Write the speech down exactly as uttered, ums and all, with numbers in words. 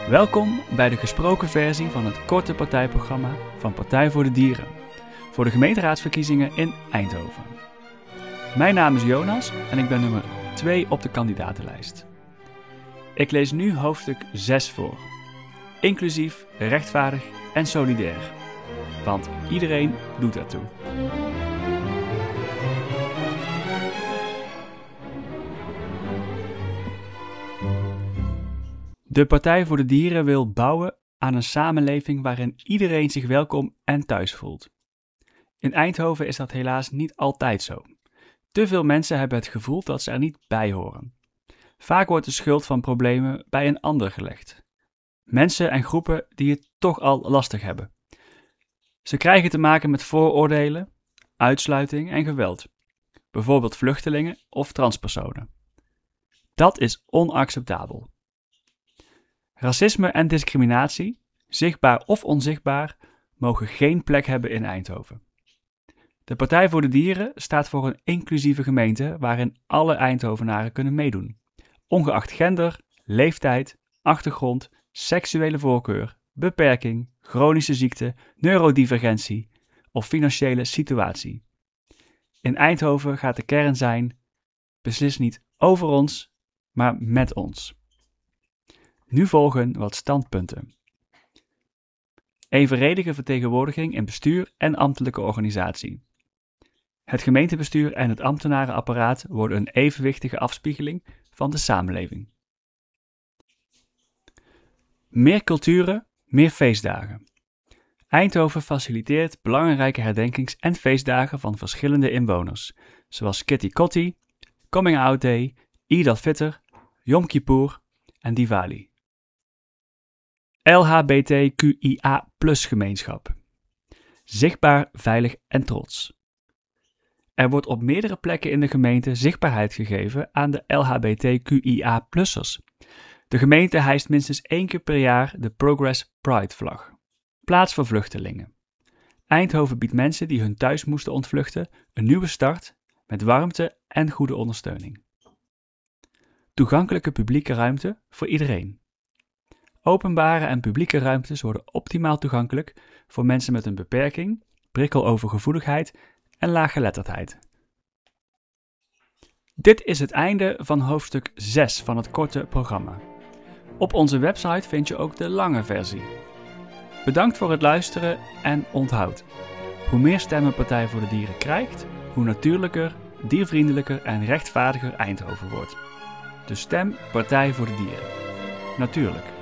Welkom bij de gesproken versie van het korte partijprogramma van Partij voor de Dieren voor de gemeenteraadsverkiezingen in Eindhoven. Mijn naam is Jonas en ik ben nummer twee op de kandidatenlijst. Ik lees nu hoofdstuk zes voor. Inclusief, rechtvaardig en solidair. Want iedereen doet ertoe. De Partij voor de Dieren wil bouwen aan een samenleving waarin iedereen zich welkom en thuis voelt. In Eindhoven is dat helaas niet altijd zo. Te veel mensen hebben het gevoel dat ze er niet bij horen. Vaak wordt de schuld van problemen bij een ander gelegd. Mensen en groepen die het toch al lastig hebben. Ze krijgen te maken met vooroordelen, uitsluiting en geweld. Bijvoorbeeld vluchtelingen of transpersonen. Dat is onacceptabel. Racisme en discriminatie, zichtbaar of onzichtbaar, mogen geen plek hebben in Eindhoven. De Partij voor de Dieren staat voor een inclusieve gemeente waarin alle Eindhovenaren kunnen meedoen. Ongeacht gender, leeftijd, achtergrond, seksuele voorkeur, beperking, chronische ziekte, neurodivergentie of financiële situatie. In Eindhoven gaat de kern zijn: beslis niet over ons, maar met ons. Nu volgen wat standpunten. Evenredige vertegenwoordiging in bestuur en ambtelijke organisatie. Het gemeentebestuur en het ambtenarenapparaat worden een evenwichtige afspiegeling van de samenleving. Meer culturen, meer feestdagen. Eindhoven faciliteert belangrijke herdenkings- en feestdagen van verschillende inwoners, zoals Kitty Kotti, Coming Out Day, Eid al-Fitr, Yom Kippur en Diwali. L H B T Q I A plus gemeenschap. Zichtbaar, veilig en trots. Er wordt op meerdere plekken in de gemeente zichtbaarheid gegeven aan de L H B T Q I A plussers. De gemeente hijst minstens één keer per jaar de Progress Pride vlag. Plaats voor vluchtelingen. Eindhoven biedt mensen die hun thuis moesten ontvluchten een nieuwe start met warmte en goede ondersteuning. Toegankelijke publieke ruimte voor iedereen. Openbare en publieke ruimtes worden optimaal toegankelijk voor mensen met een beperking, prikkelovergevoeligheid en laaggeletterdheid. Dit is het einde van hoofdstuk zes van het korte programma. Op onze website vind je ook de lange versie. Bedankt voor het luisteren en onthoud: hoe meer stemmen Partij voor de Dieren krijgt, hoe natuurlijker, diervriendelijker en rechtvaardiger Eindhoven wordt. Dus stem Partij voor de Dieren. Natuurlijk.